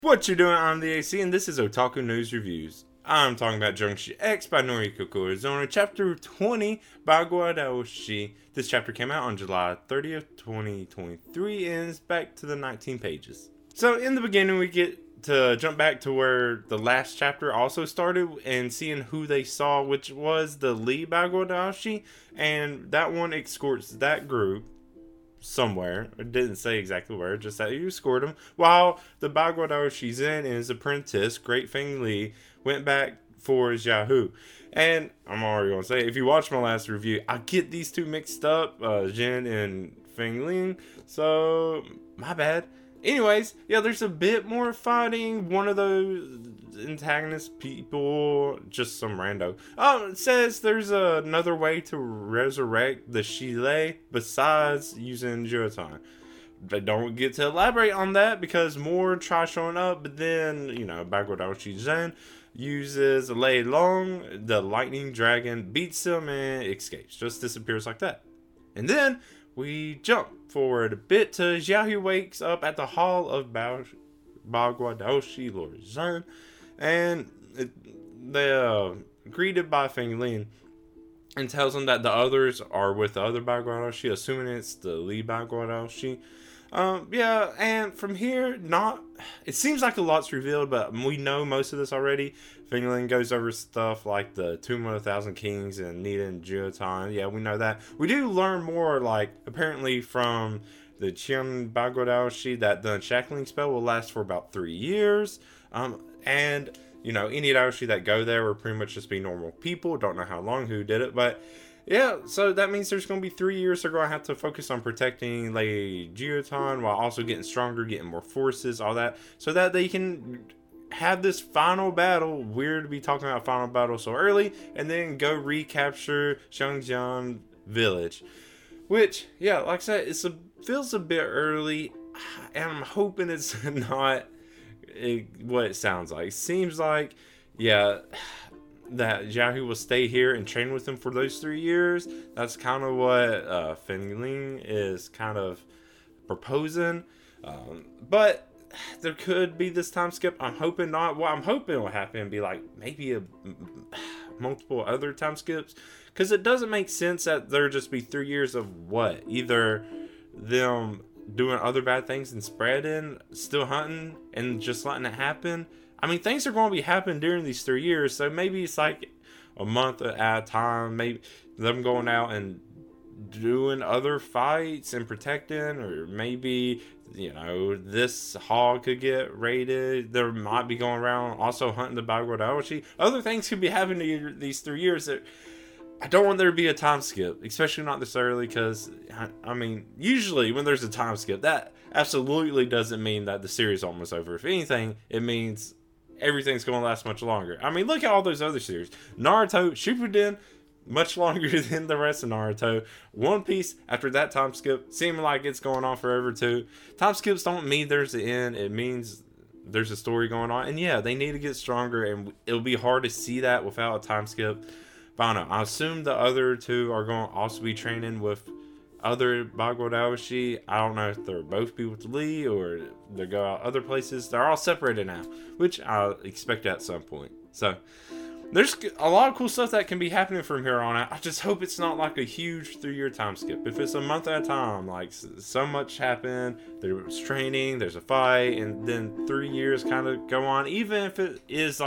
What you doing? I'm the AC, and this is Otaku News Reviews. I'm talking about Junction X by Noriko Koizuna, Chapter 20 by Guadaoshi. This chapter came out on July 30th, 2023, and it's back to the 19 pages. So in the beginning, we get to jump back to where the last chapter also started and seeing who they saw, which was the Lee by Guadaoshi, and that one escorts that group somewhere. It didn't say exactly where, just that you scored him. While the Bagwado Shizen and his apprentice, Great Feng Li, went back for Yahoo. And I'm already going to say, if you watch my last review, I get these two mixed up, Jin and Feng Ling. So, my bad. Anyways, yeah, there's a bit more fighting. One of those antagonist people, just some rando. It says there's another way to resurrect the Shile besides using Jurotan. They don't get to elaborate on that because more try showing up, but then, Bagwadaoshi Zen uses Lei Long, the lightning dragon, beats him and escapes. Just disappears like that. And then we jump forward a bit to Xiaohu wakes up at the hall of Bagwadaoshi Lord Zen, and they're greeted by Feng Lin and tells them that the others are with the other Bagwadaoshi, assuming it's the Lee Bagwadaoshi. And from here, it seems like a lot's revealed, but we know most of this already. Feng Lin goes over stuff like the Tomb of 1,000 Kings and Nida and Jurotan. Yeah, we know that. We do learn more, apparently from the Qian Bagwadaoshi, that the shackling spell will last for about 3 years. Any Daoshi that go there will pretty much just be normal people. Don't know how long, who did it, but yeah, so that means there's going to be 3 years they're going to have to focus on protecting Lei Jurotan while also getting stronger, getting more forces, all that, so that they can have this final battle. Weird to be talking about final battle so early, and then go recapture Shangjiang village. Which, yeah, like I said, feels a bit early, and I'm hoping it's not what it sounds like. It seems like, yeah, that Yahoo will stay here and train with him for those 3 years. That's kind of what Feng Ling is kind of proposing. But there could be this time skip. I'm hoping not. What I'm hoping will happen be maybe multiple other time skips. Because it doesn't make sense that there just be 3 years of what? Either them doing other bad things and spreading, still hunting, and just letting it happen. I mean, things are going to be happening during these 3 years, so maybe it's like a month at a time. Maybe them going out and doing other fights and protecting, or maybe, this hall could get raided. There might be going around also hunting the Bagwadaoshi. Other things could be happening these 3 years that I don't want there to be a time skip, especially not this early, because, usually when there's a time skip, that absolutely doesn't mean that the series is almost over. If anything, it means everything's going to last much longer. Look at all those other series. Naruto, Shippuden, much longer than the rest of Naruto. One Piece, after that time skip, seeming like it's going on forever too. Time skips don't mean there's the end. It means there's a story going on. And yeah, they need to get stronger, and it'll be hard to see that without a time skip. But I don't know. I assume the other two are going to also be training with other Bagwadaoshi. I don't know if they're both be with Lee or they go out other places. They're all separated now, which I expect at some point. So there's a lot of cool stuff that can be happening from here on out. I just hope it's not like a huge 3 year time skip. If it's a month at a time, so much happened, there's training, there's a fight, and then 3 years kind of go on. Even if it is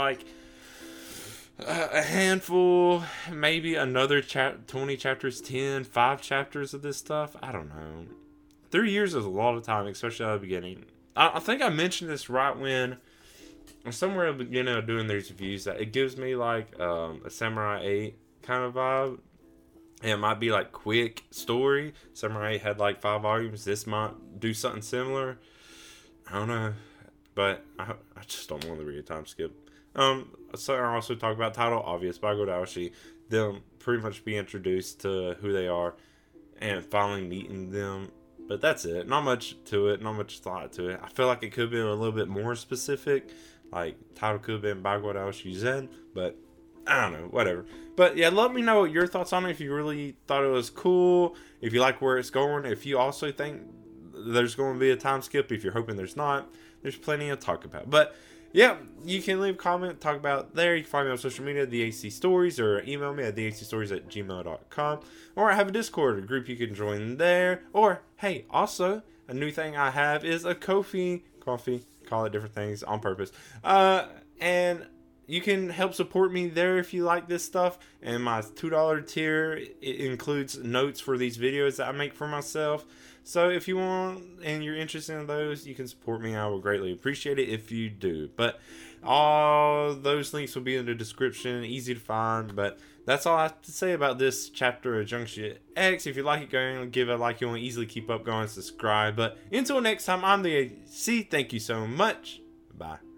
a handful, maybe another 20 chapters, 5 chapters of this stuff. I don't know. 3 years is a lot of time, especially at the beginning. I think I mentioned this right when, somewhere at the beginning of doing these reviews, that it gives me a Samurai 8 kind of vibe. And it might be quick story. Samurai 8 had 5 volumes. This might do something similar. I don't know. But I just don't want to read a time skip. So I also talk about title obvious Bagwadaoshi. Them pretty much be introduced to who they are and finally meeting them. But that's it. Not much to it. Not much thought to it. I feel like it could be a little bit more specific. Title could have been Bagwadaoshi Zen. But I don't know. Whatever. But yeah, let me know your thoughts on it. If you really thought it was cool. If you like where it's going. If you also think there's going to be a time skip. If you're hoping there's not. there's plenty to talk about. But yeah, you can leave a comment, talk about there. You can find me on social media, The AC Stories, or email me at theacstories@gmail.com. Or I have a Discord, a group you can join there. Or, hey, also, a new thing I have is a Ko-fi, coffee, call it different things on purpose. And you can help support me there if you like this stuff. And my $2 tier, it includes notes for these videos that I make for myself. So if you want and you're interested in those, you can support me. I will greatly appreciate it if you do. But all those links will be in the description. Easy to find. But that's all I have to say about this chapter of Junction X. If you like it, go and give it a like. You want to easily keep up, go and subscribe. But until next time, I'm the AC. Thank you so much. Bye.